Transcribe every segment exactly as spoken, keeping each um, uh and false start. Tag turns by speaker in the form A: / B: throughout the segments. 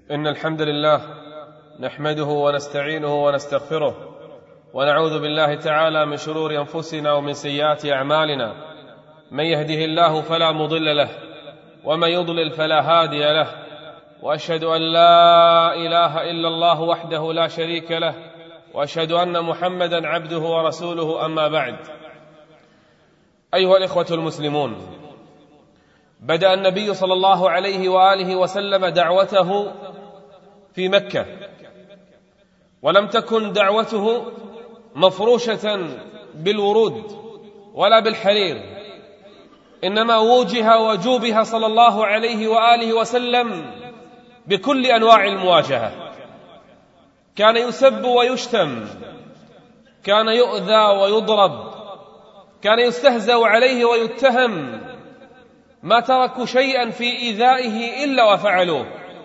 A: إن الحمد لله نحمده ونستعينه ونستغفره ونعوذ بالله تعالى من شرور أنفسنا ومن سيئات أعمالنا. من يهده الله فلا مضل له ومن يضلل فلا هادي له، وأشهد أن لا إله إلا الله وحده لا شريك له، وأشهد أن محمدا عبده ورسوله. أما بعد، أيها الإخوة المسلمون، بدأ النبي صلى الله عليه وآله وسلم دعوته في مكة، ولم تكن دعوته مفروشة بالورود ولا بالحرير، إنما وجه وجوبها صلى الله عليه وآله وسلم بكل أنواع المواجهة. كان يسب ويشتم، كان يؤذى ويضرب، كان يستهزأ عليه ويتهم، ما تركوا شيئا في إيذائه إلا وفعلوه.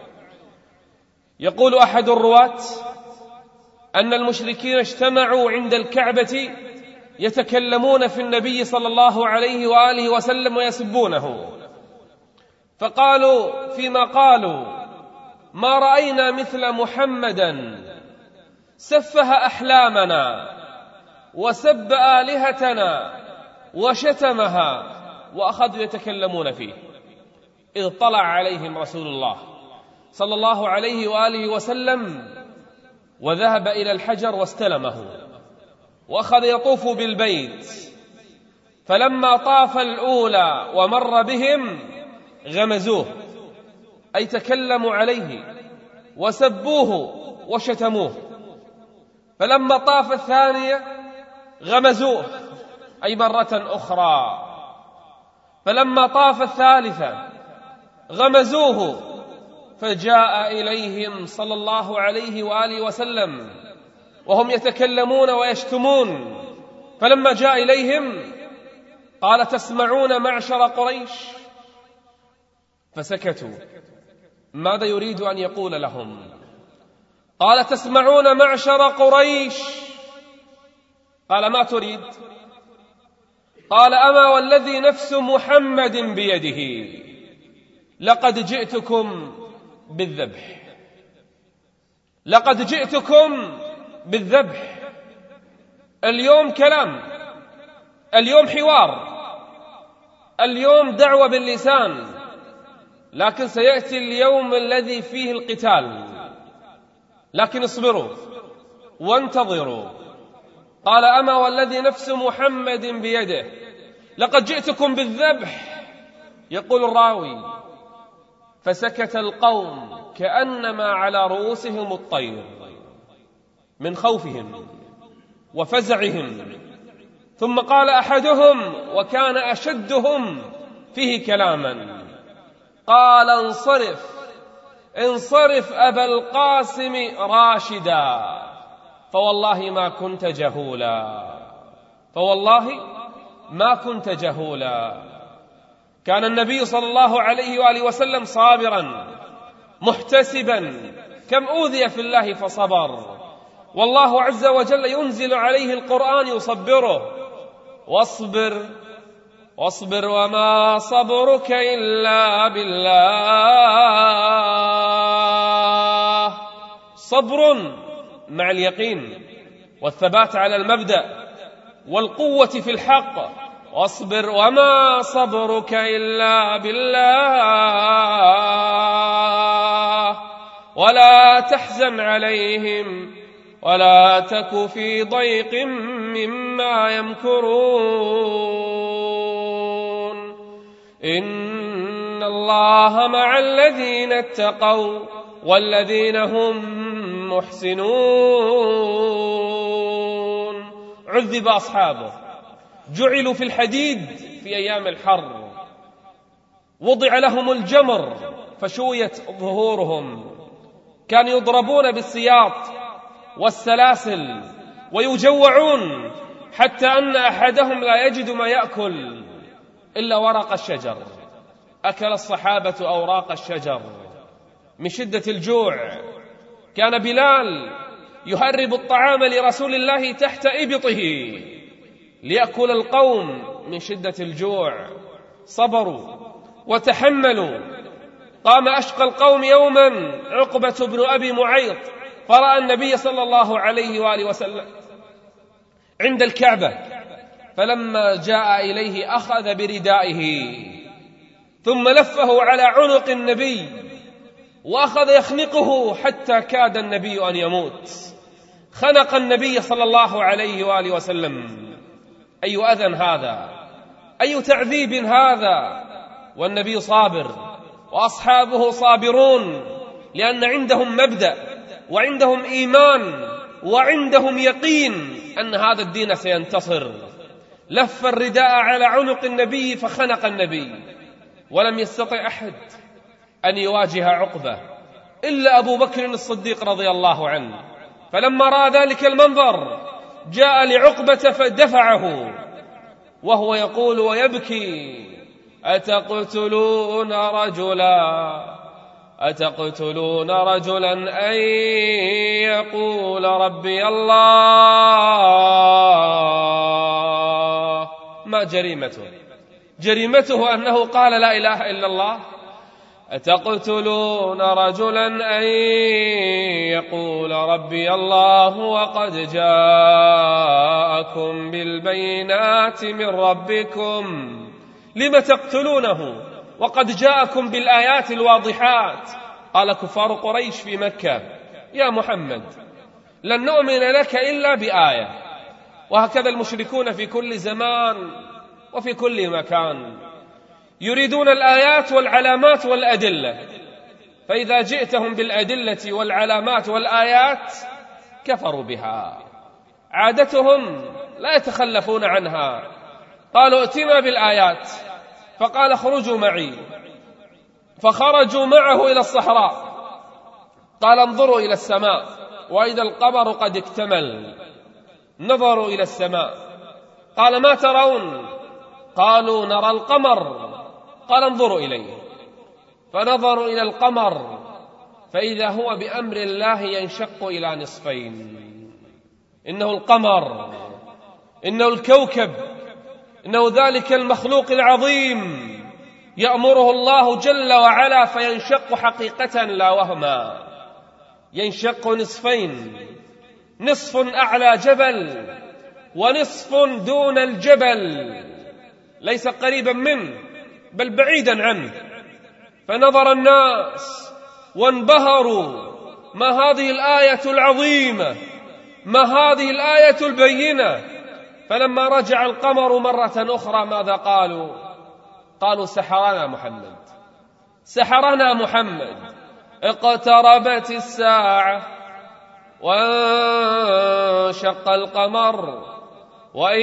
A: يقول أحد الرواة أن المشركين اجتمعوا عند الكعبة يتكلمون في النبي صلى الله عليه وآله وسلم ويسبونه، فقالوا فيما قالوا: ما رأينا مثل محمدا سفه أحلامنا وسب آلهتنا وشتمها. وأخذوا يتكلمون فيه، إذ طلع عليهم رسول الله صلى الله عليه وآله وسلم وذهب إلى الحجر واستلمه، وأخذ يطوف بالبيت، فلما طاف الأولى ومر بهم غمزوه، أي تكلموا عليه وسبوه وشتموه. فلما طاف الثانية غمزوه، أي مرة أخرى. فلما طاف الثالثة غمزوه، فجاء إليهم صلى الله عليه وآله وسلم وهم يتكلمون ويشتمون. فلما جاء إليهم قال: تسمعون معشر قريش؟ فسكتوا. ماذا يريد أن يقول لهم؟ قال: تسمعون معشر قريش؟ قال: ما تريد؟ قال: أما والذي نفس محمد بيده لقد جئتكم بالذبح، لقد جئتكم بالذبح. اليوم كلام، اليوم حوار، اليوم دعوة باللسان، لكن سيأتي اليوم الذي فيه القتال. لكن اصبروا وانتظروا. قال: أما والذي نفس محمد بيده لقد جئتكم بالذبح. يقول الراوي: فسكت القوم كأنما على رؤوسهم الطير من خوفهم وفزعهم. ثم قال أحدهم وكان أشدهم فيه كلاما، قال: انصرف انصرف أبا القاسم راشدا، فوالله ما كنت جهولا، فوالله ما كنت جهولا. كان النبي صلى الله عليه وآله وسلم صابرا محتسبا، كم أوذي في الله فصبر، والله عز وجل ينزل عليه القرآن يصبره: واصبر واصبر وما صبرك إلا بالله. صبر مع اليقين والثبات على المبدأ والقوة في الحق. واصبر وما صبرك إلا بالله ولا تحزن عليهم ولا تك في ضيق مما يمكرون. إن الله مع الذين اتقوا والذين هم محسنون. عذب أصحابه، جعلوا في الحديد في أيام الحر، وضع لهم الجمر فشويت ظهورهم، كانوا يضربون بالسياط والسلاسل ويجوعون، حتى أن أحدهم لا يجد ما يأكل إلا ورق الشجر. أكل الصحابة أوراق الشجر من شدة الجوع. كان بلال يهرب الطعام لرسول الله تحت إبطه ليأكل القوم من شدة الجوع. صبروا وتحملوا قام أشقى القوم يوما عقبة بن أبي معيط فرأى النبي صلى الله عليه وآله وسلم عند الكعبة، فلما جاء إليه أخذ بردائه ثم لفه على عنق النبي وأخذ يخنقه حتى كاد النبي أن يموت. خنق النبي صلى الله عليه وآله وسلم. أي أذى هذا، أي تعذيب هذا، والنبي صابر وأصحابه صابرون، لأن عندهم مبدأ وعندهم إيمان وعندهم يقين أن هذا الدين سينتصر. لف الرداء على عنق النبي فخنق النبي، ولم يستطع أحد أن يواجه عقبة إلا أبو بكر الصديق رضي الله عنه، فلما رأى ذلك المنظر جاء لعقبة فدفعه وهو يقول ويبكي: أتقتلون رجلا أتقتلون رجلا أن يقول ربي الله. ما جريمته؟ جريمته أنه قال لا إله إلا الله. أتقتلون رجلا أن يقول ربي الله وقد جاءكم بالبينات من ربكم لم تقتلونه وقد جاءكم بالآيات الواضحات. قال كفار قريش في مكة: يا محمد لن نؤمن لك إلا بآية. وهكذا المشركون في كل زمان وفي كل مكان يريدون الآيات والعلامات والأدلة، فإذا جئتهم بالأدلة والعلامات والآيات كفروا بها. عادتهم لا يتخلفون عنها. قالوا ائتنا بالآيات، فقال اخرجوا معي، فخرجوا معه إلى الصحراء. قال انظروا إلى السماء وإذا القمر قد اكتمل. نظروا إلى السماء، قال ما ترون؟ قالوا نرى القمر. قال انظروا إليه، فنظروا إلى القمر فإذا هو بأمر الله ينشق إلى نصفين. إنه القمر، إنه الكوكب، إنه ذلك المخلوق العظيم يأمره الله جل وعلا فينشق حقيقة لا وهما. ينشق نصفين، نصف أعلى جبل ونصف دون الجبل، ليس قريبا منه بل بعيدا عنه. فنظر الناس وانبهروا: ما هذه الآية العظيمة، ما هذه الآية البينة. فلما رجع القمر مرة أخرى ماذا قالوا؟ قالوا سحرنا محمد، سحرنا محمد. اقتربت الساعة وانشق القمر وإن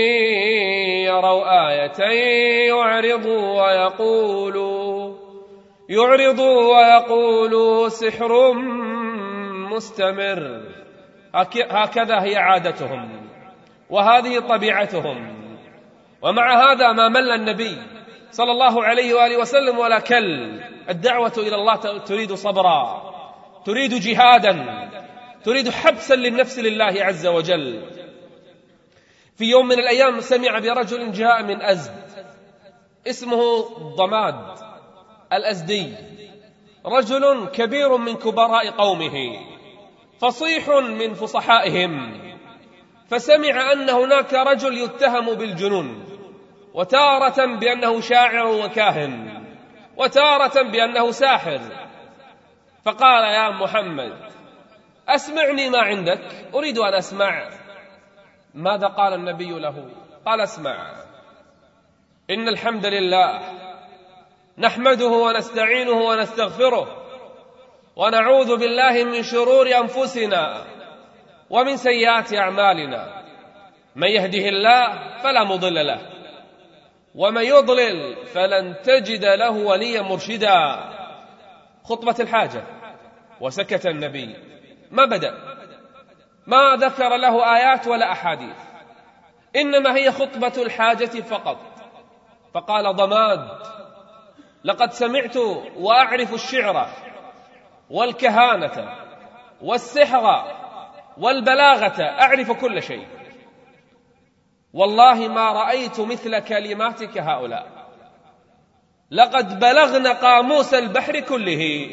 A: يروا آية يعرضوا ويقولوا يعرضوا ويقولوا سحر مستمر. هكذا هي عادتهم وهذه طبيعتهم. ومع هذا ما مل النبي صلى الله عليه وآله وسلم ولا كل. الدعوة إلى الله تريد صبرا، تريد جهادا، تريد حبسا للنفس لله عز وجل. في يوم من الأيام سمع برجل جاء من أزد اسمه ضماد الأزدي، رجل كبير من كبراء قومه، فصيح من فصحائهم. فسمع أن هناك رجل يتهم بالجنون، وتارة بأنه شاعر وكاهن، وتارة بأنه ساحر. فقال: يا محمد أسمعني ما عندك، أريد أن أسمع. ماذا قال النبي له؟ قال: اسمع، إن الحمد لله نحمده ونستعينه ونستغفره ونعوذ بالله من شرور أنفسنا ومن سيئات أعمالنا، من يهده الله فلا مضل له ومن يضلل فلن تجد له وليا مرشدا. خطبة الحاجة. وسكت النبي، ما بدأ، ما ذكر له آيات ولا أحاديث، إنما هي خطبة الحاجة فقط. فقال ضماد: لقد سمعت وأعرف الشعر والكهانة والسحر والبلاغة، أعرف كل شيء، والله ما رأيت مثل كلماتك هؤلاء. لقد بلغنا قاموس البحر كله،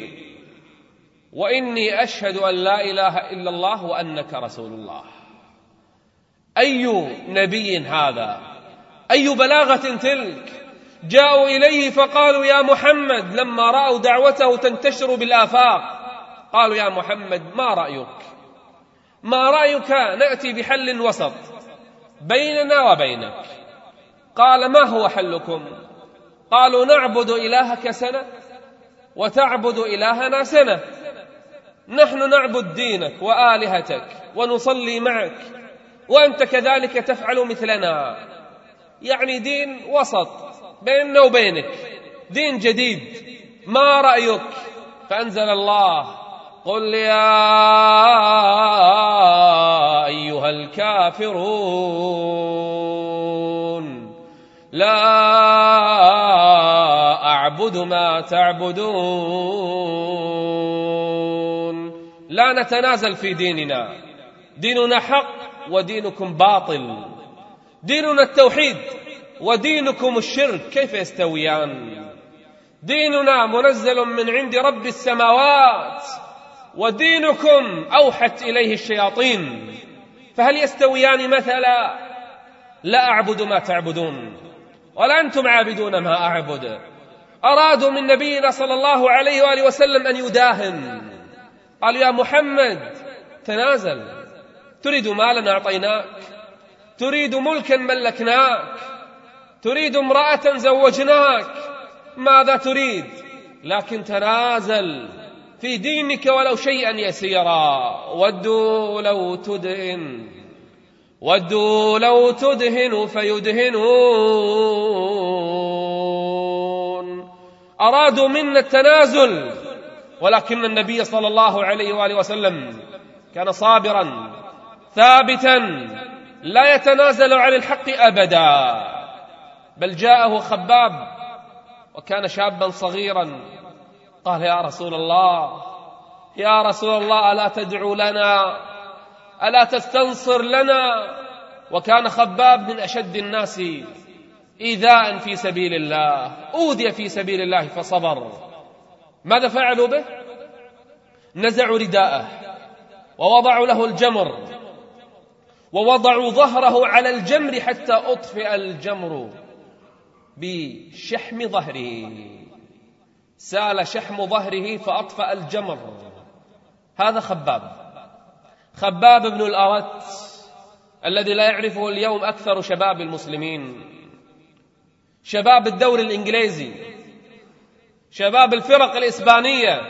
A: وإني أشهد أن لا إله إلا الله وأنك رسول الله. أي نبي هذا؟ أي بلاغة تلك؟ جاءوا إليه فقالوا يا محمد، لما رأوا دعوته تنتشر بالآفاق قالوا يا محمد ما رأيك؟ ما رأيك نأتي بحل وسط بيننا وبينك؟ قال ما هو حلكم؟ قالوا نعبد إلهك سنة وتعبد إلهنا سنة، نحن نعبد دينك وآلهتك ونصلي معك وأنت كذلك تفعل مثلنا، يعني دين وسط بيننا وبينك، دين جديد، ما رأيك؟ فأنزل الله قل يا أيها الكافرون لا أعبد ما تعبدون. لا نتنازل في ديننا، ديننا حق ودينكم باطل، ديننا التوحيد ودينكم الشرك، كيف يستويان؟ ديننا منزل من عند رب السماوات ودينكم أوحت إليه الشياطين، فهل يستويان مثلا؟ لا أعبد ما تعبدون ولا أنتم عابدون ما أعبد. أرادوا من نبينا صلى الله عليه وآله وسلم أن يداهن، قالوا يا محمد تنازل، تريد مالا أعطيناك، تريد ملكا ملكناك، تريد امرأة زوجناك، ماذا تريد؟ لكن تنازل في دينك ولو شيئا يسيرا. ودوا لو تدهن ودوا لو تدهن فيدهنون. أرادوا منا التنازل، ولكن النبي صلى الله عليه وآله وسلم كان صابرا ثابتا لا يتنازل عن الحق أبدا، بل جاءه خباب وكان شابا صغيرا، قال يا رسول الله يا رسول الله ألا تدعو لنا، ألا تستنصر لنا؟ وكان خباب من أشد الناس إيذاء في سبيل الله، أوذي في سبيل الله فصبر. ماذا فعلوا به؟ نزعوا رداءه ووضعوا له الجمر ووضعوا ظهره على الجمر حتى أطفئ الجمر بشحم ظهره، سال شحم ظهره فأطفأ الجمر. هذا خباب خباب بن الأرت الذي لا يعرفه اليوم أكثر شباب المسلمين، شباب الدوري الإنجليزي، شباب الفرق الإسبانية،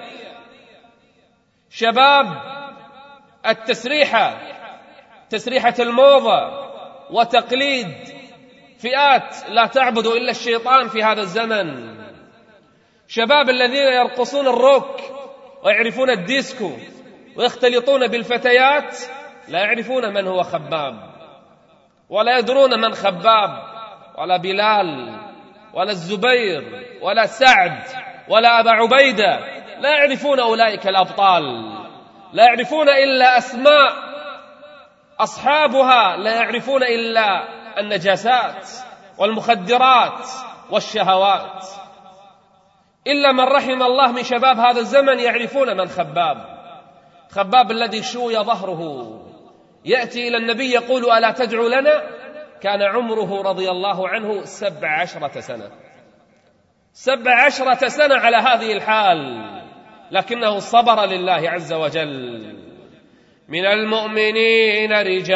A: شباب التسريحة، تسريحة الموضة وتقليد فئات لا تعبد إلا الشيطان في هذا الزمن، شباب الذين يرقصون الروك ويعرفون الديسكو ويختلطون بالفتيات، لا يعرفون من هو خباب ولا يدرون من خباب ولا بلال ولا الزبير ولا سعد ولا أبا عبيدة، لا يعرفون أولئك الأبطال، لا يعرفون إلا أسماء أصحابها، لا يعرفون إلا النجاسات والمخدرات والشهوات. إلا من رحم الله من شباب هذا الزمن يعرفون من خباب. خباب الذي شوي ظهره يأتي إلى النبي يقول ألا تدعو لنا؟ كان عمره رضي الله عنه سبع عشرة سنة، سبع عشرة سنة على هذه الحال، لكنه صبر لله عز وجل. من المؤمنين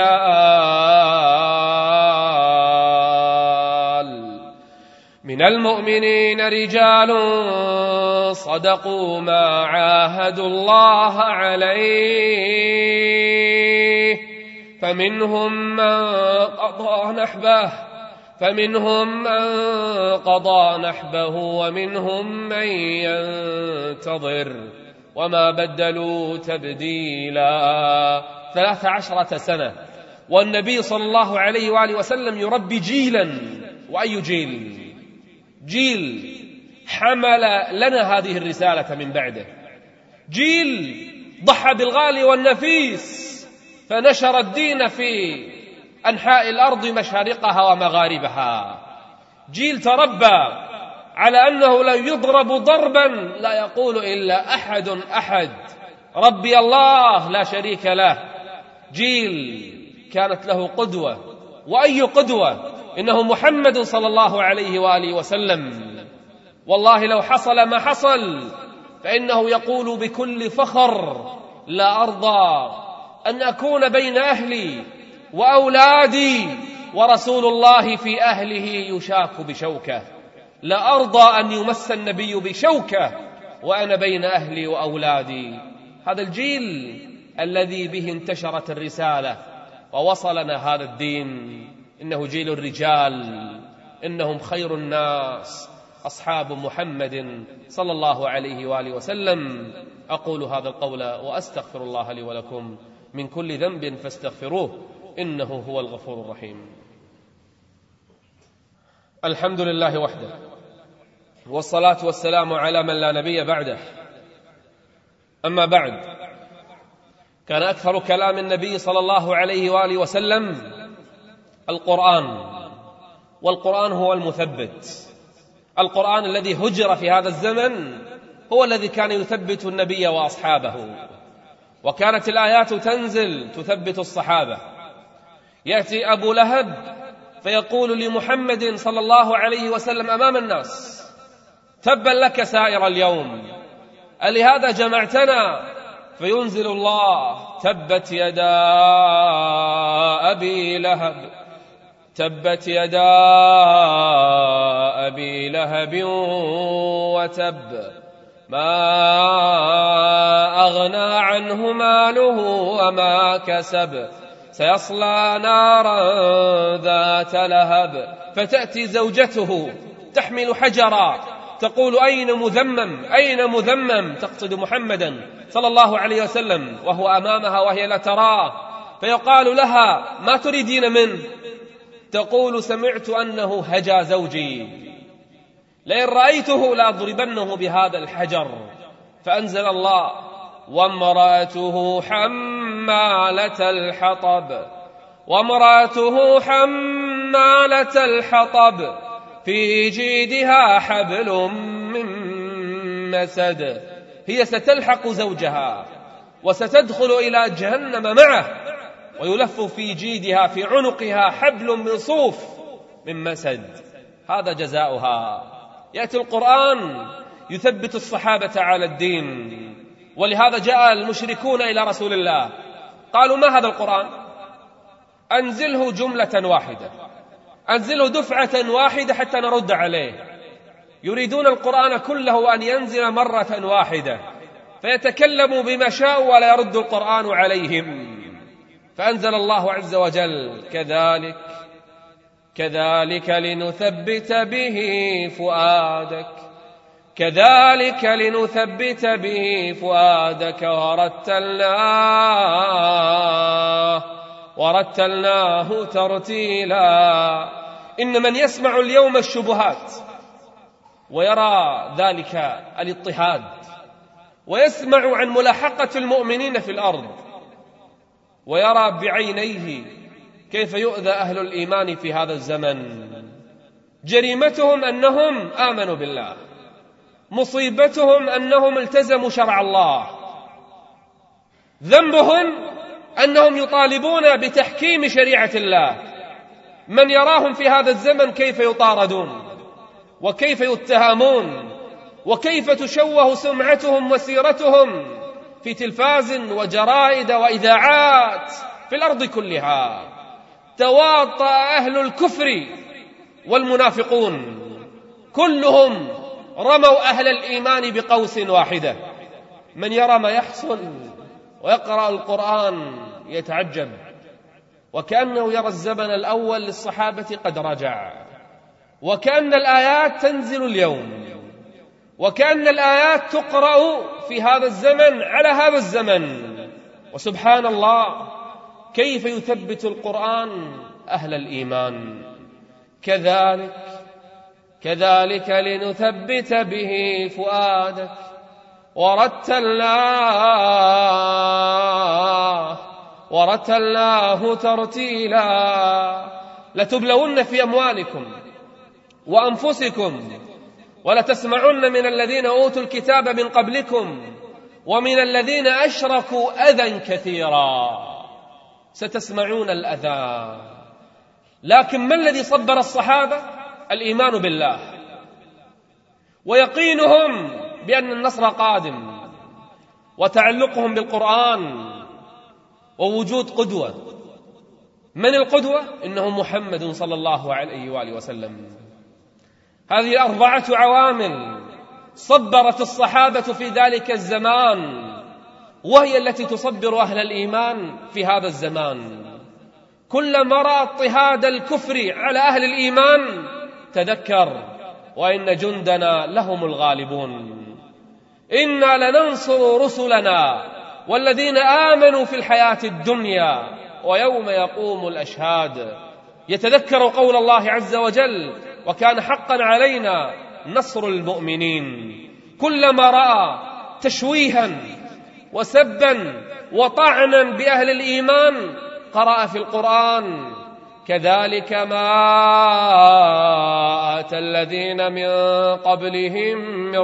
A: رجال من المؤمنين رجال صدقوا ما عاهدوا الله عليه، فمنهم من قضى نحبه فمنهم من قضى نحبه ومنهم من ينتظر وما بدلوا تبديلا. ثلاث عشرة سنة والنبي صلى الله عليه وآله وسلم يربي جيلا، وأي جيل؟ جيل حمل لنا هذه الرسالة من بعده، جيل ضحى بالغالي والنفيس فنشر الدين في أنحاء الأرض مشارقها ومغاربها، جيل تربى على أنه لو يضرب ضربا لا يقول إلا أحد أحد، ربي الله لا شريك له. جيل كانت له قدوة، وأي قدوة؟ إنه محمد صلى الله عليه وآله وسلم. والله لو حصل ما حصل فإنه يقول بكل فخر: لا أرضى أن أكون بين أهلي وأولادي ورسول الله في أهله يشاك بشوكة. لا أرضى أن يمس النبي بشوكة وأنا بين أهلي وأولادي. هذا الجيل الذي به انتشرت الرسالة ووصلنا هذا الدين. إنه جيل الرجال، إنهم خير الناس، أصحاب محمد صلى الله عليه وآله وسلم. أقول هذا القول وأستغفر الله لي ولكم من كل ذنب فاستغفروه إنه هو الغفور الرحيم. الحمد لله وحده، والصلاة والسلام على من لا نبي بعده. أما بعد، كان أكثر كلام النبي صلى الله عليه وآله وسلم القرآن، والقرآن هو المثبت. القرآن الذي هجر في هذا الزمن هو الذي كان يثبت النبي وأصحابه، وكانت الآيات تنزل تثبت الصحابة. يأتي أبو لهب فيقول لمحمد صلى الله عليه وسلم أمام الناس: تبا لك سائر اليوم، ألهذا جمعتنا؟ فينزل الله: تبت يدا أبي لهب، تبت يدا أبي لهب وتب، ما أغنى عنه ماله وما كسب، سيصلى نارا ذات لهب. فتأتي زوجته تحمل حجرا تقول: أين مذمم أين مذمم، تقصد محمدا صلى الله عليه وسلم، وهو أمامها وهي لا تراه. فيقال لها: ما تريدين منه؟ تقول: سمعت أنه هجا زوجي، لئن رأيته لأضربنه بهذا الحجر. فأنزل الله: وامرأته حمالة الحطب، وامرأته حمالة الحطب في جيدها حبل من مسد. هي ستلحق زوجها وستدخل إلى جهنم معه، ويلف في جيدها في عنقها حبل من صوف من مسد. هذا جزاؤها. يأتي القرآن يثبت الصحابة على الدين، ولهذا جاء المشركون إلى رسول الله قالوا: ما هذا القرآن؟ أنزله جملة واحدة، أنزله دفعة واحدة حتى نرد عليه. يريدون القرآن كله أن ينزل مرة واحدة، فيتكلموا بما شاءوا ولا يرد القرآن عليهم. فأنزل الله عز وجل: كذلك كذلك لنثبت به فؤادك، كذلك لنثبت به فؤادك ورتلناه ورتلناه ترتيلا. إن من يسمع اليوم الشبهات ويرى ذلك الاضطهاد، ويسمع عن ملاحقة المؤمنين في الأرض، ويرى بعينيه كيف يؤذى أهل الإيمان في هذا الزمن. جريمتهم أنهم آمنوا بالله، مصيبتهم أنهم التزموا شرع الله، ذنبهم أنهم يطالبون بتحكيم شريعة الله. من يراهم في هذا الزمن كيف يطاردون، وكيف يتهمون، وكيف تشوه سمعتهم وسيرتهم في تلفاز وجرائد وإذاعات في الأرض كلها. تواطأ أهل الكفر والمنافقون كلهم رموا أهل الإيمان بقوس واحدة. من يرى ما يحصل ويقرأ القرآن يتعجب، وكأنه يرى الزمن الأول للصحابة قد رجع، وكأن الآيات تنزل اليوم، وكأن الآيات تقرأ في هذا الزمن على هذا الزمن. وسبحان الله كيف يثبت القرآن أهل الإيمان. كذلك كذلك لنثبت به فؤادك ورتلناه ورتلناه ترتيلا. لتبلون في أموالكم وأنفسكم ولتسمعن من الذين أوتوا الكتاب من قبلكم ومن الذين أشركوا أذى كثيرا. ستسمعون الأذى، لكن ما الذي صبر الصحابة؟ الإيمان بالله ويقينهم بأن النصر قادم، وتعلقهم بالقرآن، ووجود قدوة. من القدوة؟ إنه محمد صلى الله عليه وآله وسلم. هذه أربعة عوامل صبرت الصحابة في ذلك الزمان، وهي التي تصبر أهل الإيمان في هذا الزمان. كلما رأى اضطهاد الكفر على أهل الإيمان تذكر وإن جندنا لهم الغالبون، إنا لننصر رسلنا والذين آمنوا في الحياة الدنيا ويوم يقوم الأشهاد. يتذكر قول الله عز وجل: وكان حقا علينا نصر المؤمنين. كلما رأى تشويها وسبا وطعنا بأهل الإيمان قرأ في القرآن: كذلك ما آتى الذين من قبلهم من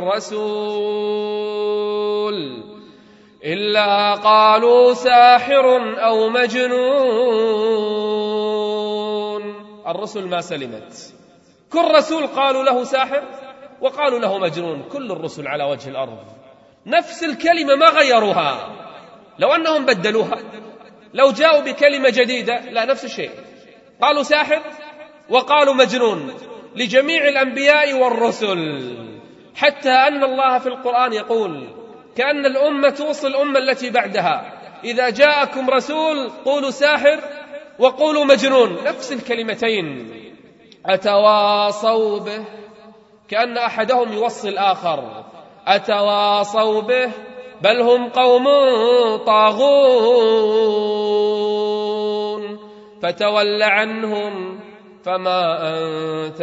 A: رسول إلا قالوا ساحر أو مجنون. الرسل ما سلمت، كل رسول قالوا له ساحر وقالوا له مجنون، كل الرسل على وجه الأرض نفس الكلمة ما غيروها. لو أنهم بدلوها، لو جاءوا بكلمة جديدة، لا، نفس الشيء، قالوا ساحر وقالوا مجنون لجميع الأنبياء والرسل، حتى أن الله في القرآن يقول كأن الأمة توصي الأمة التي بعدها: إذا جاءكم رسول قولوا ساحر وقولوا مجنون، نفس الكلمتين. أتواصوا به، كأن أحدهم يوصي الآخر: أتواصوا به بل هم قوم طاغون فتول عنهم فما أنت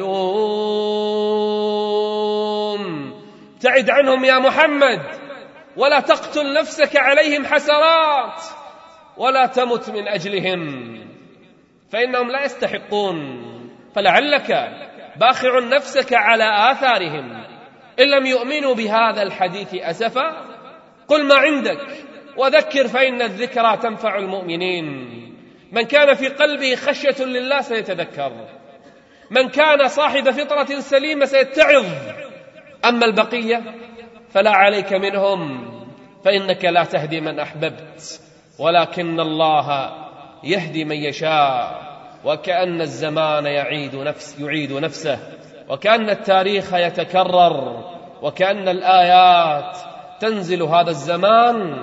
A: بملوم. ابتعد عنهم يا محمد، ولا تقتل نفسك عليهم حسرات، ولا تمت من أجلهم فإنهم لا يستحقون. فلعلك باخع نفسك على آثارهم إن لم يؤمنوا بهذا الحديث أسفا. قل ما عندك وذكر فإن الذكرى تنفع المؤمنين. من كان في قلبه خشية لله سيتذكر، من كان صاحب فطرة سليمة سيتعظ. أما البقية فلا عليك منهم، فإنك لا تهدي من أحببت ولكن الله يهدي من يشاء. وكأن الزمان يعيد, نفس يعيد نفسه، وكأن التاريخ يتكرر، وكأن الآيات تنزل هذا الزمان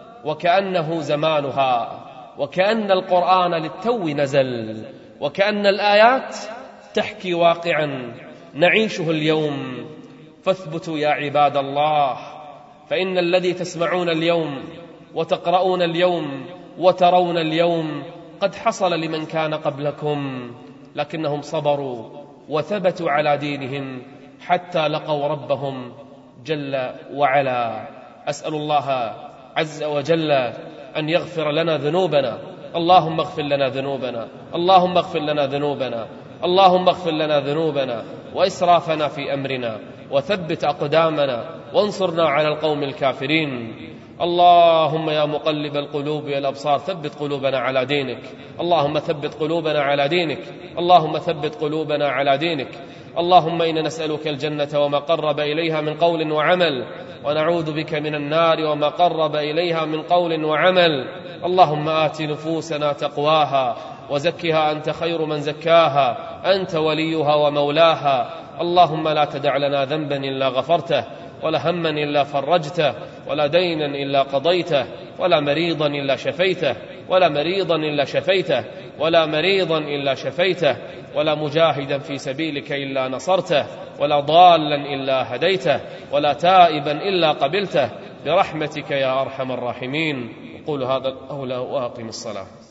A: وكأنه زمانها، وكأن القرآن للتو نزل، وكأن الآيات تحكي واقعا نعيشه اليوم. فاثبتوا يا عباد الله، فإن الذي تسمعون اليوم وتقرؤون اليوم وترون اليوم قد حصل لمن كان قبلكم، لكنهم صبروا وثبتوا على دينهم حتى لقوا ربهم جل وعلا. أسأل الله عز وجل أن يغفر لنا ذنوبنا. اللهم اغفر لنا ذنوبنا، اللهم اغفر لنا ذنوبنا، اللهم اغفر لنا ذنوبنا وإسرافنا في أمرنا، وثبت أقدامنا وانصرنا على القوم الكافرين. اللهم يا مقلب القلوب والأبصار ثبت قلوبنا على دينك، اللهم ثبت قلوبنا على دينك، اللهم ثبت قلوبنا على دينك. اللهم إنا نسألك الجنة وما قرب إليها من قول وعمل، ونعوذ بك من النار وما قرب إليها من قول وعمل. اللهم آت نفوسنا تقواها وزكها أنت خير من زكاها، أنت وليها ومولاها. اللهم لا تدع لنا ذنبا إلا غفرته، ولا هما إلا فرجته، ولا دينا إلا قضيته، ولا مريضا إلا شفيته، ولا مريضا إلا شفيته، ولا مريضا إلا شفيته، ولا مجاهدا في سبيلك إلا نصرته، ولا ضالا إلا هديته، ولا تائبا إلا قبلته، برحمتك يا أرحم الراحمين. قولوا هذا القول وأقم الصلاة.